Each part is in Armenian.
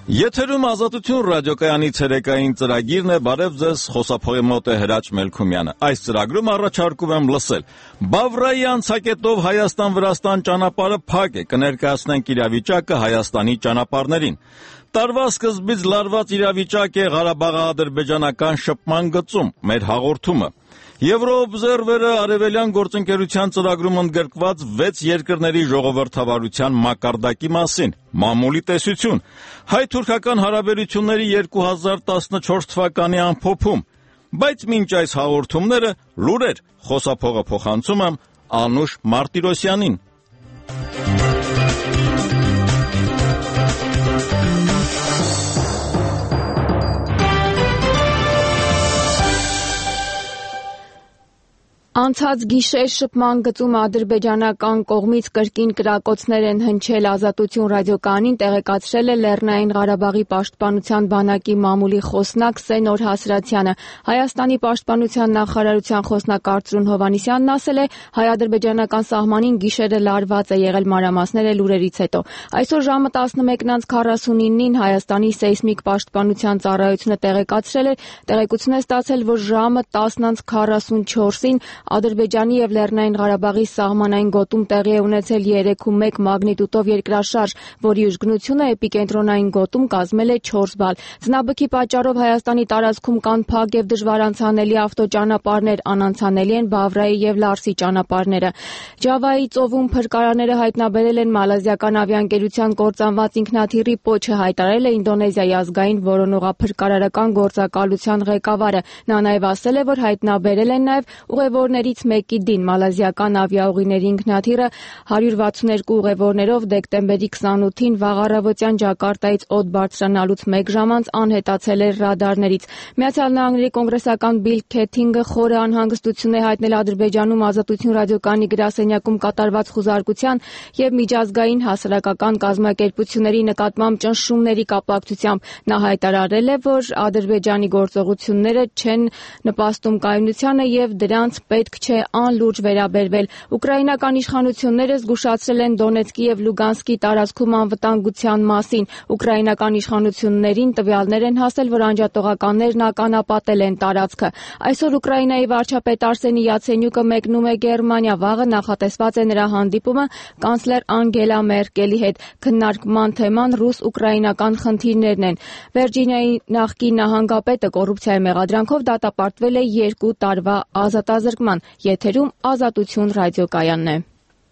Եթերում Ազատություն ռադիոկայանի ցերեկային ծրագիրն է, բարև ձեզ, խոսափողի մոտ է Հրաչ Մելքումյանը։ Այս ծրագրում առաջարկում եմ լսել. Բավրայի անցակետով Հայաստան-Վրաստան ճանապարհը փակ է, կներկայացնենք իրավիճակը Հայաստանի ճանապարհներին։ Տարվա սկզբից լարված իրավիճակ է Ղարաբաղի-ադրբեջանական շփման գծում, մեր հաղորդումը։ Եվրոօբզերվերը արևելյան գործընկերության ծրագրում ընդգրկված 6 երկրների ժողովրդավարության մակարդակի մասին, մամուլի տեսություն, հայ-թուրքական հարաբերությունների 2014 թվականի ամփոփում, բայց մինչ այս հաղորդումները լուրեր, խոսափողը փոխանցում եմ Անուշ Մարտիրոսյանին։ Անցած գիշեր շփման գծում ադրբեջանական կողմից կրկին կրակոցներ են հնչել Ազատություն ռադիոկայանին տեղեկացրել է Լեռնային Ղարաբաղի պաշտպանության բանակի մամուլի խոսնակ Սենոր Հասրաթյանը։ Հայաստանի պաշտպանության նախարարության խոսնակ Արծրուն Հովհաննիսյանն ասել է, հայ-ադրբեջանական սահմանին գիշերը լարված է եղել, մանրամասները լուրերից հետո։ Այսօր ժամը 11:49-ին Հայաստանի սեյսմիկ պաշտպանության ծառայությունը տեղեկություն է ստացել, որ ժամը 10:44-ին Ադրբեջանի եւ Լեռնային Ղարաբաղի սահմանային գոտում տեղի է ունեցել 3.1 մագնիտուդով երկրաշարժ, որի ուժգնությունը էպիկենտրոնային գոտում կազմել է 4 բալ։ Ձնաբքի պատճառով Հայաստանի տարածքում կան փակ եւ դժվար անցանելի ավտոճանապարհներ, անանցանելի են Բավրայի եւ Լարսի ճանապարհները։ Ջավայի ծովում փրկարանները հայտնաբերել են մալազիական ավիաընկերության կործանված ինքնաթիռի պոչը, հայտարարել է Ինդոնեզիայի ազգային որոնողափրկարարական գործակալության ղեկավարը։ Նա նաեւ ասել է, որ հայտնաբերել են նաեւ ուղևորներից մեկի դին։ Մալազիական ավիաուղիների ինքնաթիռը 162 ուղևորներով դեկտեմբերի 28-ին վաղ առավոտյան Ջակարտայից օդ բարձրանալուց 1 ժամ անց անհետացել էր ռադարներից։ Միացյալ Նահանգների կոնգրեսական Բիլ Քեթինգը խորը անհանգստություն է հայտնել Ադրբեջանում Ազատություն ռադիոկայանի գրասենյակում կատարված խուզարկության եւ միջազգային հասարակական կազմակերպությունների նկատմամբ ճնշումների կապակցությամբ։ Նա հայտարարել է, որ Ադրբեջանի գործողությունները չեն նպաստում կայունությանը եւ դրանց պետք չէ անլուրջ վերաբերվել։ Ուկրաինական իշխանությունները զգուշացրել են Դոնեցկի եւ Լուգանսկի տարածքում անվտանգության մասին։ Ուկրաինական իշխանություններին տվյալներ են հասել, որ անջատողականներն ականապատել են տարածքը։ Այսօր Ուկրաինայի վարչապետ Արսենի Յացենյուկը մեկնում է Գերմանիա, վաղը նախատեսված է նրա հանդիպումը կանցլեր Անգելա Մերկելի հետ։ Քննարկման թեման ռուս-ուկրաինական խնդիրներն են։ Վիրջինիայի նախկին նահանգապետը կոռուպցիայի մեղադրանքով դատապարտվել է 2 տարվա ազատազրկման։ Եթերում Ազատություն ռադիոկայանն է։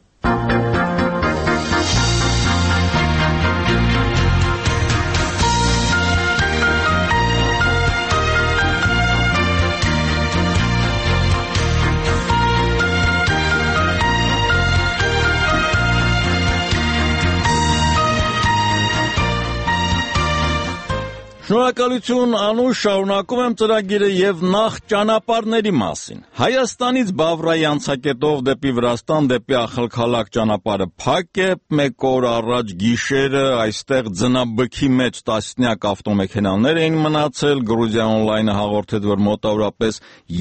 Շնորհակալություն Անուշ, շարունակում եմ ծրագիրը եւ նախ ճանապարհների մասին։ Հայաստանից Բավրայի անցակետով դեպի Վրաստան, դեպի Ախալքալակ ճանապարհը փակ է, 1 օր առաջ գիշերը այստեղ ձնաբքի մեջ տասնյակ ավտոմեքենաներ էին մնացել, Գրուզիա օնլայնը հաղորդեց, որ մոտավորապես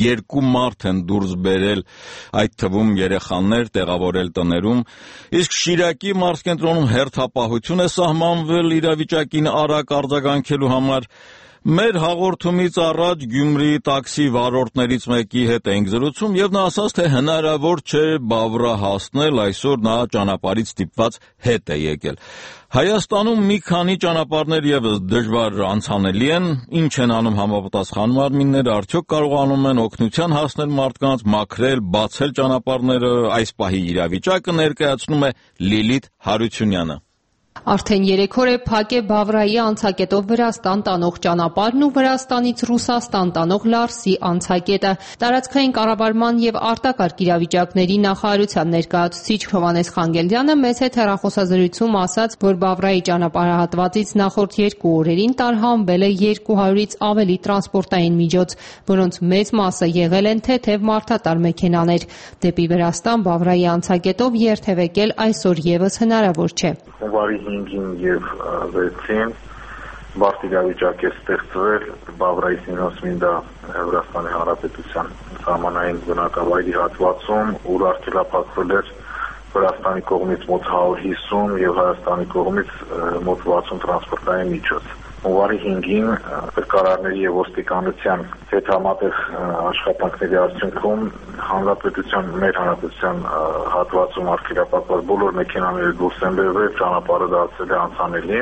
2 մարդ են դուրս բերել, այդ թվում երեխաներ տեղավորել տներում, իսկ Շիրակի մարզկենտրոնում հերթապահություն է սահմանվել իրավիճակին արագ արձագանքելու համար։ Մեր հաղորդումից առաջ Գյումրիի տաքսի վարորդներից մեկի հետ էինք զրուցում եւ նա ասաց, թե հնարավոր չէ Բավրա հասնել, այսօր նա ճանապարհից ստիպված հետ է եկել։ Հայաստանում մի քանի ճանապարհներ եւս դժվար անցանելի են, ինչ են անում համապատասխան մարմինները, արդյոք կարողանում են օգնության հասնել մարդկանց, մաքրել, բացել ճանապարհները, այս պահի իրավիճակը ներկայացնում է Լիլիթ Հարությունյանը։ Արդեն 3 օր է փակ է Բավրայի անցակետով Վրաստան տանող ճանապարհն ու Վրաստանից Ռուսաստան տանող Լարսի անցակետը։ Տարածքային կառավարման եւ արտակարգ իրավիճակների նախարարության ներկայացուցիչ Հովհաննես Խանգելյանը մեծ հետ հեռախոսազրույցում ասաց, որ Բավրայի ճանապարհահատվածից նախորդ 2 օրերին տարհանվել է 200-ից ավելի տրանսպորտային միջոց, որոնց մեծ մասը եղել են թեթև մարդատար մեքենաներ։ Դեպի Վրաստան Բավրայի անցակետով երթևեկել այսօր եւս հնարավոր չէ։ 5-ին եւ 6-ին բարդ իրավիճակ է ստեղծվել Բավրայի Սինոսմինդա Վրաստանի Հանրապետության սահմանային բնակավայրի հատվածում, ուր արգելափակվել էր Վրաստանի կողմից մոտ 150 եւ Հայաստանի կողմից մոտ 60 տրանսպորտային միջոց։ Հունվարի 5-ին փրկարարների եւ ոստիկանության հետ համատեղ աշխատանքների արդյունքում մեր հանրապետության հատվածում արգելափակված բոլոր մեքենաները դուրս են բերվել, ճանապարհը դարձել է անցանելի,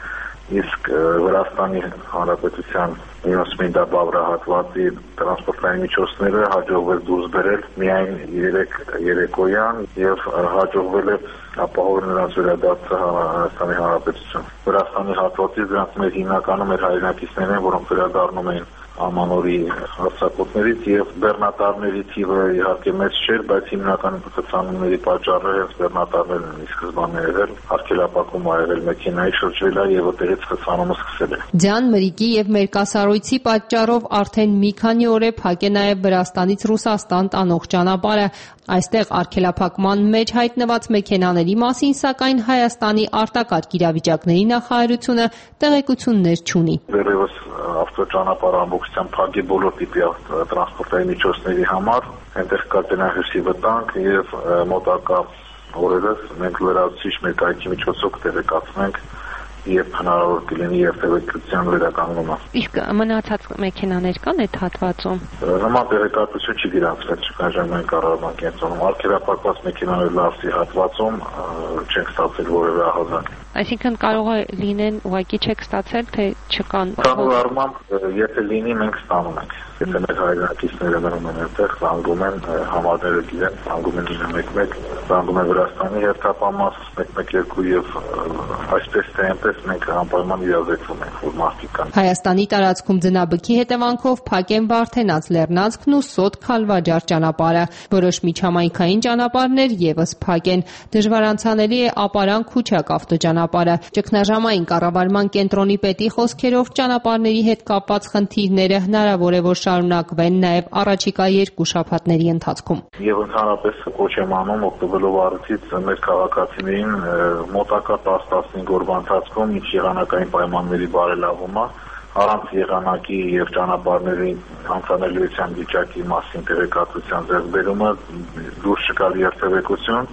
իսկ Վրաստանի հանրապետության 90 բավրահատվածի տրանսպորտային միջոցները հաջողվել դուրս բերել միայն 3 երեկոյան եւ հաջողվել է ապահովել նրանց վերադարձը Հայաստանի Հանրապետություն։ Վրաստանի հատվածից դրանց մեր հիմնականում մեր հայրենակիցներն են, որոնք վերադառնում էին ամանորի հարձակումներից եւ բեռնատարների թիվը իհարկե մեծ չէր, բայց հիմնական խցանումների պատճառը հենց բեռնատարներն են սկզբանե եղել, արգելափակում ա եղել մեքենայի շրջելա եւ այդտեղից խցանումը սկսել է։ Ձյան մրրիկի եւ մերկասառույցի պատճառով արդեն մի քանի օր է փակ է նաեւ Վրաստանից Ռուսաստան տանող ճանապարհը։ Այստեղ արգելափակման մեջ հայտնված մեքենաների մասին, սակայն Հայաստանի արտակարգ իրավիճակների նախարարությունը տեղեկություններ չունի։ Դեռևս ավտոճանապարհը ամբողջությամբ փակ է բոլոր տիպի տրանսպորտային միջոցների համար, այնտեղ կա տնահյուսի վտանգ եւ մոտակա օրերս մենք լրացուցիչ մեր կայքի միջոցով տեղեկացնենք եւ հնարավոր կլինի երթևեկության վերականգնումը։ Իսկ մնացած մեքենաներ կան այդ հատվածում։ Նման տեղեկատվություն չի գրանցվել ճգնաժամային կառավարման կենտրոնում։ Արգելափակված մեքենաների Լարսի հատվածում չենք ստացել որևէ ահազանգ։ Այսինքն կարող է լինեն ուղղակի չեք ստացել, թե չկան։ Կանոն առմամբ եթե լինի մենք ստանում ենք։ Եթե մեր հայրենակիցները մնում են այնտեղ, զանգում են համարները գիտեն, զանգում են 911, զանգում են Վրաստանի հերթապահմաս 112 եւ այսպես թե այնպես մենք անպայման իրազեկվում ենք, որ մարդիկ կան։ Հայաստանի տարածքում ձնաբքի հետևանքով փակ են Վարդենաց, Լեռնանցքն ու Սոտ Քալվաջար ճանապարհը։ Որոշ միջհամայնքային ճանապարհներ եւս փակ են։ Դժվար անցանելի է Ապարանք Քուչակ ավտոճանապարհը։ Ճգնաժամային կառավարման կենտրոնի պետի խոսքերով ճանապարհների հետ կապված խնդիրները հնարավոր է որ շարունակվեն նաեւ առաջիկա 2 շաբաթների ընթացքում։ Եվ ընդհանրապես կոչ եմ անում օգտվելով առիթից մեր քաղաքացիներին մոտակա 10-15 օրվա ընթացքում ինչ եղանակային պայմանների բարելավումը առանց եղանակի եւ ճանապարհների անցանելիության վիճակի մասին տեղեկատվության ձեռքբերումը դուրս չգալ երթևեկություն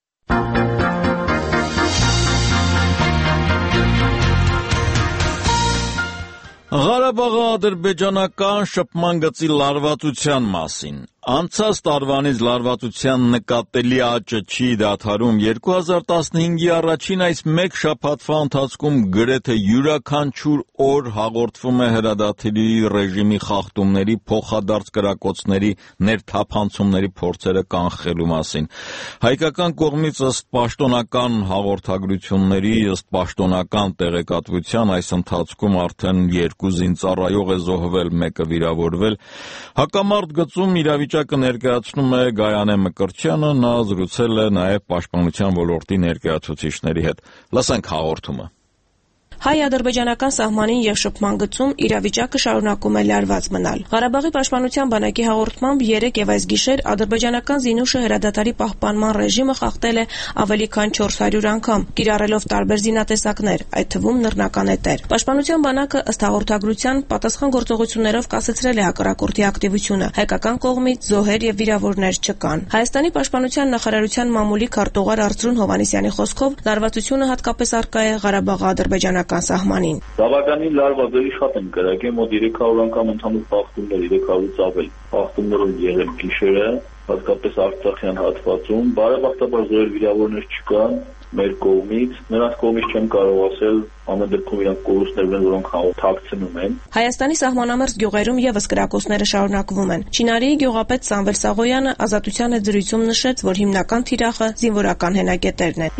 Ղարաբաղի ադրբեջանական շփման գծի լարվածության մասին Անցած տարվանից լարվածության նկատելի աճը չի դադարում 2015-ի առաջին այս մեկ շաբաթվա ընթացքում գրեթե յուրաքանչյուր օր հաղորդվում է հրադադարի ռեժիմի խախտումների, փոխադարձ կրակոցների, ներթափանցումների փորձերը կանխելու մասին։ Հայկական կողմից ըստ պաշտոնական հաղորդագրությունների, ըստ պաշտոնական տեղեկատվության այս ընթացքում արդեն 2 զինծառայող է զոհվել, մեկը վիրավորվել։ Հակամարտ գծում իրավիճակը ներկայացնում է Գայանե Մկրտչյանը, նա զրուցել է նաև պաշտպանության ոլորտի ներկայացուցիչների հետ։ Լսենք հաղորդումը։ Հայ-ադրբեջանական սահմանին եւ շփման գծում իրավիճակը շարունակում է լարված մնալ։ Ղարաբաղի պաշտպանության բանակի հաղորդմամբ 3 եւ այս գիշեր ադրբեջանական զինուշը հրադադարի պահպանման ռեժիմը խախտել է ավելի քան 400 անգամ, կիրառելով տարբեր զինատեսակներ, այդ թվում նռնականետեր։ Պաշտպանության բանակը ըստ հաղորդագրության պատասխան գործողություններով կասեցրել է հակառակորդի ակտիվությունը։ Հայկական կողմից զոհեր եւ վիրավորներ չկան։ Հայաստանի պաշտպանության նախարարության մամուլի քարտուղար Արծրուն Հովհաննիսյանի խոսքով լարվածությունը հատկապես առկա է Ղարաբաղի-ադրբեջանական սահմանին։ Բավականին լարվածների շատ են կրակել, մոտ 300 անգամ ընդհանուր բախտումներ, 300-ից ավել բախտումներ են եղել գիշերը, հատկապես Արցախյան հատվածում։ Բարեբախտաբար զոհեր վիրավորներ չկան մեր կողմից, նրանց կողմից չեմ կարող ասել, ամեն դեպքում իրանք կորուստներ ունեն, որոնք հաղորդակցնում են։ Հայաստանի սահմանամերձ գյուղերում եւս կրակոցները շարունակվում են։ Չինարիի գյուղապետ Սամվել Սաղոյանը Ազատության հետ զրույցում նշեց, որ հիմնական թիրախը զինվորական հենակետերն են։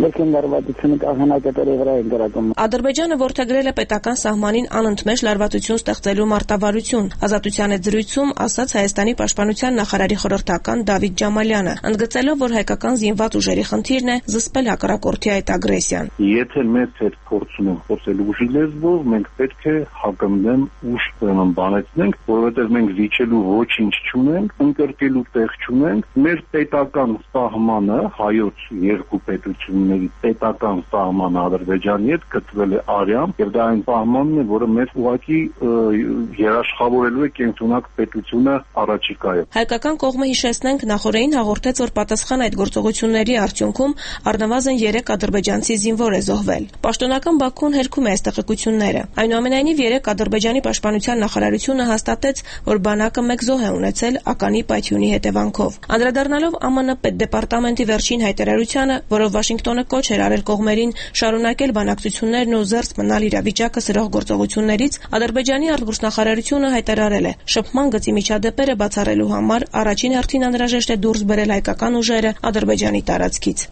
Ադրբեջանը որդեգրել է պետական սահմանին անընդմեջ լարվածություն ստեղծելու մարտավարություն։ Ազատության հետ զրույցում ասաց Հայաստանի պաշտպանության նախարարի խորհրդական Դավիթ Ջամալյանը, ընդգծելով, որ հայկական զինված ուժերի խնդիրն է զսպել հակառակորդի այդ ագրեսիան։ Եթե մեծ հետ փորձ ունենք խոսել ուժի լեզվով, մենք պետք է հակընդդեմ ուժ բանեցնենք, որովհետև մենք վիճելու ոչինչ չունենք, ընկրկելու տեղ չունենք։ Մեր պետական սահմանը, հայոց երկու պետությունների պետական սահմանը Ադրբեջանի հետ գտնվել է արյամբ, եւ դա այն սահմանն է, որը մեզ ուղղակի երաշխավորելու է կենտրոնակ պետությունը առաջիկայում։ Հայկական կողմը հիշեցնենք նախորդին հաղորդեց, որ պատասխան այդ գործողությունների արդյունքում առնվազն 3 ադրբեջանցի զինվոր է զոհվել։ Պաշտոնական Բաքուն հերքում է այս տեղեկությունները։ Այնուամենայնիվ երեկ Ադրբեջանի պաշտպանության նախարարությունը հաստատեց, որ բանակը 1 զոհ է ունեցել ականի պայթյունի հետևանքով։ Անդրադառնալով ԱՄՆ պետդեպարտամենտի վերջին հայտարարությանը, որով Վաշինգտոնը կոչ էր արել կողմերին շարունակել բանակցություններն ու զերծ մնալ իրավիճակը սրող գործողություններից, Ադրբեջանի արտգործնախարարությունը հայտարարել է. շփման գծի միջադեպերը բացառելու համար առաջին հերթին անհրաժեշտ է դուրս բերել հայկական ուժերը Ադրբեջանի տարածքից։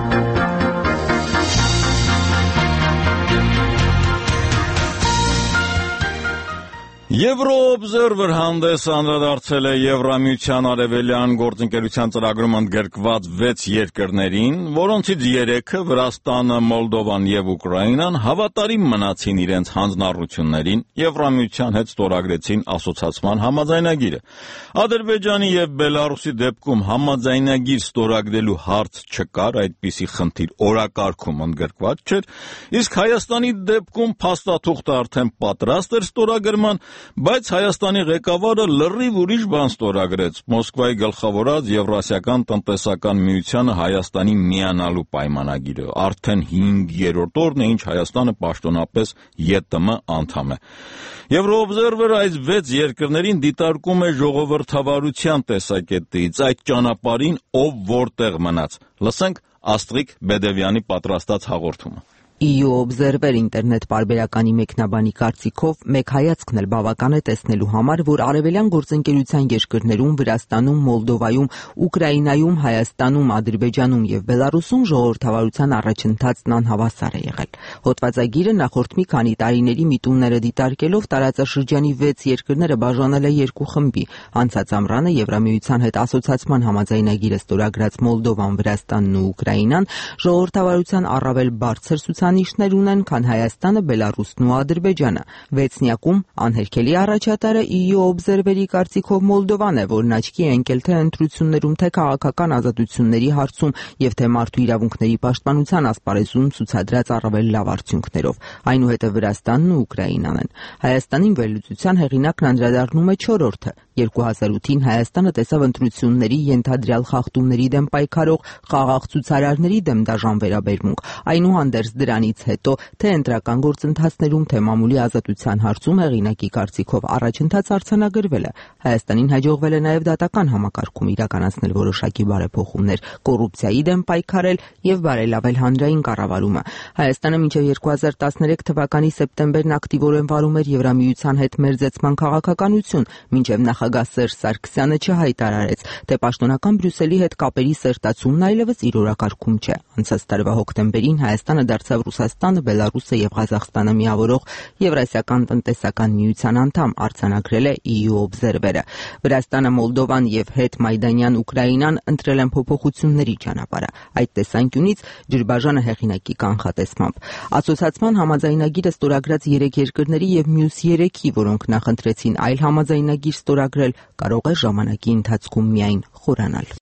Եվրոօբզերվեր հանդես անդրադարձել է Եվրամիության արևելյան գործընկերության ծրագրում ընդգրկված 6 երկրներին, որոնցից 3-ը Վրաստանը, Մոլդովան եւ Ուկրաինան հավատարիմ մնացին իրենց հանձնառություններին, Եվրամիության հետ ստորագրեցին ասոցիացման համաձայնագիրը։ Ադրբեջանի եւ Բելարուսի դեպքում համաձայնագիր ստորագրելու հարց չկար, այդպիսի խնդիր օրակարգում ընդգրկված չէր, իսկ Հայաստանի դեպքում փաստաթուղթը արդեն պատրաստ էր ստորագրման, բայց Հայաստանի ղեկավարը լրիվ ուրիշ բան ստորագրեց՝ Մոսկվայի գլխավորած Եվրասիական տնտեսական միությանը Հայաստանի միանալու պայմանագիրը։ Արդեն 5-րդ օրն է, ինչ Հայաստանը պաշտոնապես ԵՏՄ անդամ է։ Եվրոօբզերվերը այս 6 երկրներին դիտարկում է ժողովրդավարության տեսակետից, այդ ճանապարհին ով որտեղ մնաց։ Լսենք Աստրիկ Բեդևյանի պատրաստած հաղորդումը։ EU Observer ինտերնետ պարբերականի մեկնաբանի կարծիքով մեկ հայացքն էլ բավական է տեսնելու համար, որ արևելյան գործընկերության երկրներում Վրաստանում, Մոլդովայում, Ուկրաինայում, Հայաստանում, Ադրբեջանում եւ Բելարուսում ժողովրդավարության առաջընթացն անհավասար է եղել։ Հոդվածագիրը նախորդ մի քանի տարիների միտումները դիտարկելով տարածաշրջանի 6 երկրները բաժանել է 2 խմբի։ Անցած ամռանը Եվրամիության հետ ասոցիացման համաձայնագիրը ստորագրած Մոլդովան, Վրաստանն ու Ուկրաինան ժողովրդավարության առավել բարձր ցուցանիշներ ունեն, քան Հայաստանը, Բելարուսն ու Ադրբեջանը։ Վեցնյակում անհերքելի առաջատարը EU Observer-ի կարծիքով Մոլդովան է, որն աչքի է ընկել թե ընտրություններում, թե քաղաքական ազատությունների հարցում եւ թե մարդու իրավունքների պաշտպանության ասպարեզում ցուցադրած առավել լավ արդյունքներով։ Այնուհետև Վրաստանն ու Ուկրաինան են։ Հայաստանին վերլուծության հեղինակն անդրադառնում է 4-րդը։ 2008-ին Հայաստանը տեսավ ընտրությունների ենթադրյալ խախտումների դեմ պայքարող խաղաղ ցուցարարների դեմ դաժան վերաբերմունք։ Այնուհանդերձ դրանից հետո թե ընտրական գործընթացներում, թե մամուլի ազատության հարցում հեղինակի կարծիքով առաջընթաց արձանագրվել է։ Հայաստանին հաջողվել է նաև դատական համակարգում իրականացնել որոշակի բարեփոխումներ, կոռուպցիայի դեմ պայքարել եւ բարելավել հանրային կառավարումը։ Հայաստանը մինչև 2013 թվականի սեպտեմբերն ակտիվորեն վարում էր Եվրամիության հետ մերձեցման քաղաքականություն, մինչև նախագահ Սերժ Սարգսյանը չհայտարարեց, թե պաշտոնական Բրյուսելի հետ կապերի սերտացումն այլևս իր օրակարգում չէ։ Անցած տարվա հոկտեմբերին Հայաստանը դարձավ Ռուսաստանը, Բելարուսը եւ Ղազախստանը միավորող Եվրասիական տնտեսական միության անդամ, արձանագրել է EU Observer-ը։ Վրաստանը, Մոլդովան եւ հետմայդանյան Ուկրաինան ընտրել են փոփոխությունների ճանապարհը։ Այդ տեսանկյունից ջրբաժանը հեղինակի կանխատեսմամբ ասոցիացման համաձայնագիրը ստորագրած 3 երկրների եւ մյուս 3-ի, որոնք նախընտրեցին այլ համաձայնագիր ստորագրել, կարող է ժամանակի ընթացքում միայն խորանալ։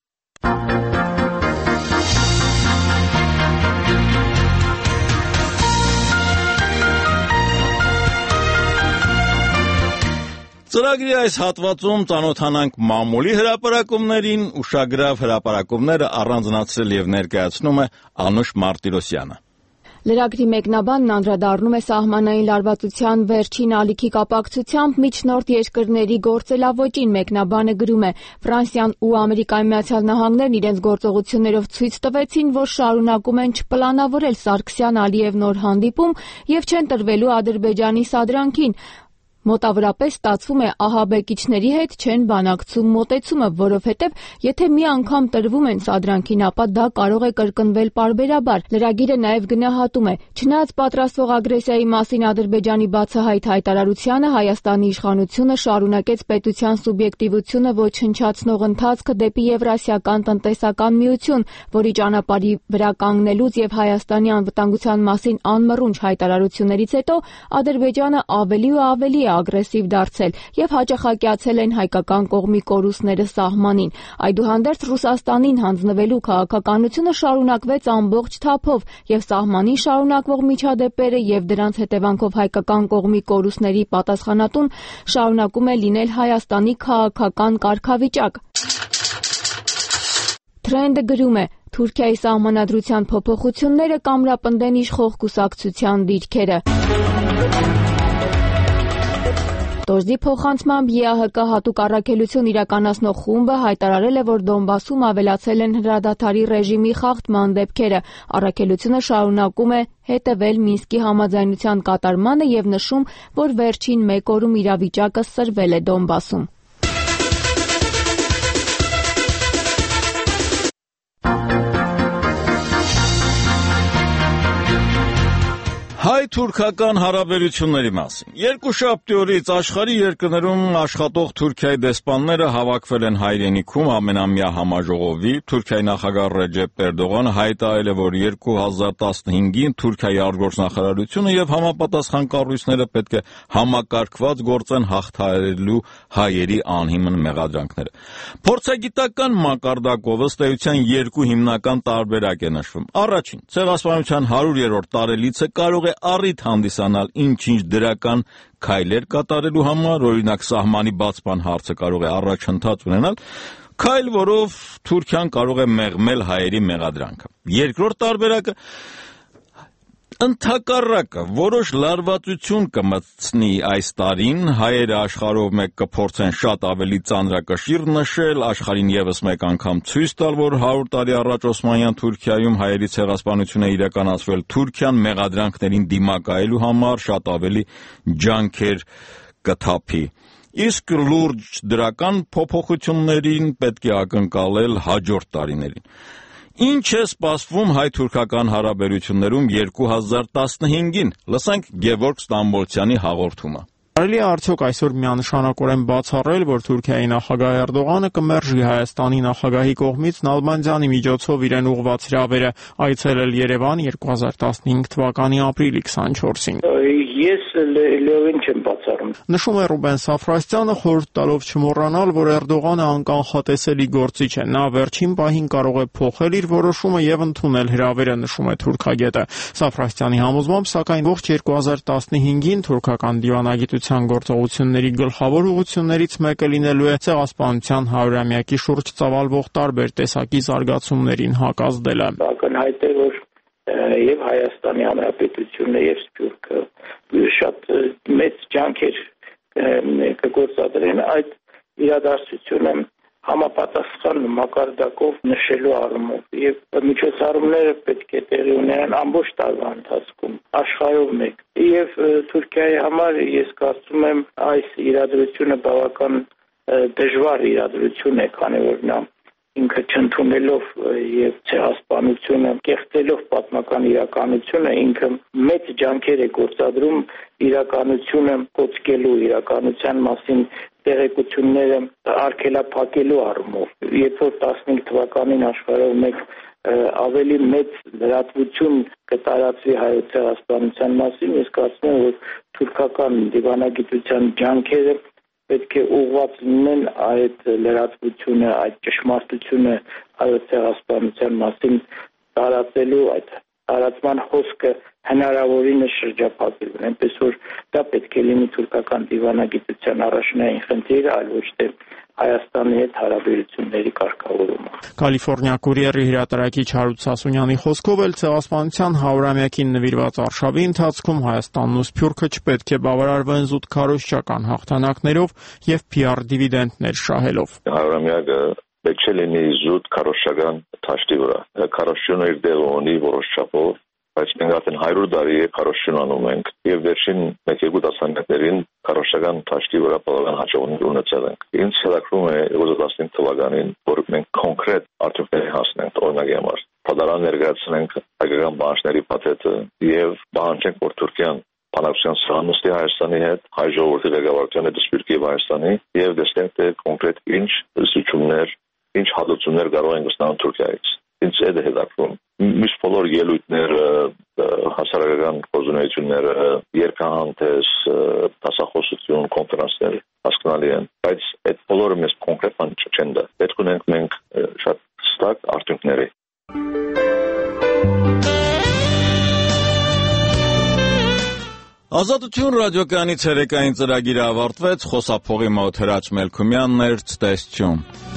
Ծրագրի այս հատվածում ծանոթանանք մամուլի հրապարակումներին, ուշագրավ հրապարակումները առանձնացրել եւ ներկայացնում է Անուշ Մարտիրոսյանը։ Լրագրի մեկնաբանն անդրադառնում է սահմանային լարվածության վերջին ալիքի կապակցությամբ միջնորդ երկրների գործելավոճին։ Մեկնաբանը գրում է. Ֆրանսիան ու Ամերիկայի Միացյալ Նահանգներն իրենց գործողություններով ցույց տվեցին, որ շարունակում են չպլանավորել Սարգսյան-Ալիև նոր հանդիպում եւ չեն տրվելու Ադրբեջանի սադրանքին։ Մոտավորապես ստացվում է ահաբեկիչների հետ չեն բանակցում մոտեցումը, որովհետև եթե մի անգամ տրվում են սադրանքին, ապա դա կարող է կրկնվել պարբերաբար։ Լրագիրը նաև գնահատում է. չնայած պատրաստվող ագրեսիայի մասին Ադրբեջանի բացահայտ հայտարարությանը, Հայաստանի իշխանությունը շարունակեց պետության սուբյեկտիվությունը ոչնչացնող ընթացքը դեպի Եվրասիական տնտեսական միություն, որի ճանապարհի վրա կանգնելուց եւ Հայաստանի անվտանգության մասին անմռունչ հայտարարություններից հետո Ադրբեջանը ավելի ու ավելի ագրեսիվ դարձել եւ հաճախակյացել են հայկական կողմի կորուստները սահմանին։ Այդուհանդերձ Ռուսաստանին հանձնվելու քաղաքականությունը շարունակվեց ամբողջ թափով եւ սահմանին շարունակվող միջադեպերը եւ դրանց հետևանքով հայկական կողմի կորուստների պատասխանատուն շարունակում է լինել Հայաստանի քաղաքական կարգավիճակ։ Թրենդը գրում է. Թուրքիայի սահմանադրության փոփոխությունները կամրապնդեն իշխող կուսակցության դիրքերը։ Դոժդի փոխանցմամբ ԵԱՀԿ հատուկ առաքելություն իրականացնող խումբը հայտարարել է, որ Դոնբասում ավելացել են հրադադարի ռեժիմի խախտման դեպքերը։ Առաքելությունը շարունակում է հետևել Մինսկի համաձայնության կատարմանը եւ նշում, որ վերջին 1 օրում իրավիճակը սրվել է Դոնբասում։ Հայ-թուրքական հարաբերությունների մասին։ Երկուշաբթի օրից աշխարհի երկրներում աշխատող Թուրքիայի դեսպանները հավաքվել են հայրենիքում ամենամյա համաժողովի։ Թուրքիայի նախագահ Ռեջեփ Էրդողանը հայտարարել է, որ 2015-ին Թուրքիայի արտգործնախարարությունը եւ համապատասխան կառույցները պետք է համակարգված գործեն հաղթահարելու հայերի անհիմն մեղադրանքները։ Փորձագիտական մակարդակով ըստ էության երկու հիմնական տարբերակ է նշվում։ Առաջին, ցեղասպանության 100-րդ տարելիցը կարող է առիթ հանդիսանալ ինչ-ինչ դրական քայլեր կատարելու համար, օրինակ սահմանի բացման հարցը կարող է առաջընթաց ունենալ, քայլ, որով Թուրքիան կարող է մեղմել հայերի մեղադրանքը։ Երկրորդ տարբերակը ընդհակառակը որոշ լարվածություն կմտցնի այս տարին, հայերը աշխարհով մեկ կփորձեն շատ ավելի ծանրակշիռ նշել, աշխարհին եւս մեկ անգամ ցույց տալ, որ 100 տարի առաջ Օսմանյան Թուրքիայում հայերի ցեղասպանություն է իրականացվել, Թուրքիան մեղադրանքներին դիմակայելու համար շատ ավելի ջանքեր կթափի։ Իսկ լուրջ դրական փոփոխություններին պետք է ակնկալել հաջորդ տարիներին։ Ինչ է սպասվում հայ-թուրքական հարաբերություններում 2015-ին։ Լսենք Գևորգ Ստամբոլցյանի հաղորդումը։ Կարելի է արդյոք այսօր միանշանակորեն բացառել, որ Թուրքիայի նախագահ Էրդողանը կմերժի Հայաստանի նախագահի կողմից Նալբանդյանի միջոցով իրեն ուղղված հրավերը այցելել Երևան 2015 թվականի ապրիլի 24-ին։ Ես լիովին չեմ բացառում։ Նշում է Ռուբեն Սաֆրաստյանը, խորհուրդ տալով չմոռանալ, որ Էրդողանը անկանխատեսելի գործիչ է։ Նա վերջին պահին կարող է փոխել իր որոշումը եւ ընդունել հրավերը, նշում է թուրքագետը։ Սաֆրաստյանի համոզմամբ, սակայն ողջ 2015-ին թուրքական դիվանագիտության գործողությունների գլխավոր ուղղություններից մեկը լինելու է ցեղասպանության 100-ամյակի շուրջ ծավալվող տարբեր տեսակի զարգացումներին հակազդելը։ Ակնհայտ է, որ եւ Հայաստանի Հանրապետությունը եւ Սփյուռքը շատ մեծ ջանքեր կգործադրեն այդ իրադարձությունը համապատասխան մակարդակով նշելու առումով եւ միջոցառումները պետք է տեղի ունենան ամբողջ տարվա ընթացքում աշխարհով մեկ եւ Թուրքիայի համար ես կարծում եմ այս իրադրությունը բավական դժվար իրադրություն է, քանի որ նա ինքը չընդունելով եւ ցեղասպանությունը կեղծելով պատմական իրականությունը ինքը մեծ ջանքեր է գործադրում իրականությունը կոչկելու իրականության մասին տեղեկությունները արգելափակելու առումով երբ որ 15 թվականին աշխարհով մեկ ավելի մեծ լրատվություն կտարածվի հայոց ցեղասպանության մասին ես կարծում եմ որ թուրքական դիվանագիտության ջանքերը պետք է ուղղված լինեն այդ լրատվությունը, այդ ճշմարտությունը հայոց ցեղասպանության մասին տարածելու այդ տարածման հոսքը հնարավորինս շրջափակելու։ Այնպես որ դա պետք է լինի թուրքական դիվանագիտության առաջնային խնդիրը, այլ ոչ թե Հայաստանի հետ հարաբերությունների կարգավորումը։ Կալիֆոռնիա Կուրիերի հրատարակիչ Հարութ Սասունյանի խոսքով էլ ցեղասպանության 100-ամյակին նվիրված արշավի ընթացքում Հայաստանն ու Սփյուռքը չպետք է բավարարվեն զուտ քարոզչական հաղթանակներով եւ PR դիվիդենդներ շահելով։ 100-ամյակը պետք է լինի զուտ քարոզչական թաշտի վրա։ Քարոզչությունը իր դերը ունի որոշ չափով, բայց մենք արդեն 100 տարի է քարոզչություն անում ենք եւ վերջին 1-2 տասնամյակներին քարոզչական թաշտի վրա բավական հաջողություն ունեցել ենք։ Ինձ հետաքրում է 2015 թվականին, որ մենք կոնկրետ արդյունքների հասնենք օրինակի համար։ Փոդարան ներկայացնենք հայկական բանջարների փաթեթը եւ պահանջենք, որ Թուրքիան բանակցության սահմանստի Հայաստանի հետ, հայ ժողովրդի ղեկավարության հետ Սփյուռքի եւ Հայաստանի եւ տեսնենք թե կոնկրետ ինչ զույգություններ, ինչ հատուցումներ կարող են ստանալ Թուրքիայից։ Ինձ է հետաքրում։ Մյուս բոլոր ելույթները, հասարակական գործունեությունները, երկհանտես, դասախոսություն, կոնֆերանսներ հասկանալի են, բայց այդ բոլորը մեզ կոնկրետ բան չեն դա։ Պետք ունենք մենք շատ հստակ արդյունքներ։ Ազատություն ռադիոկայանի ցերեկային ծրագիրը ավարտվեց, խոսափողի մոտ Հրաչ Մելքումյանն էր, ցտեսություն։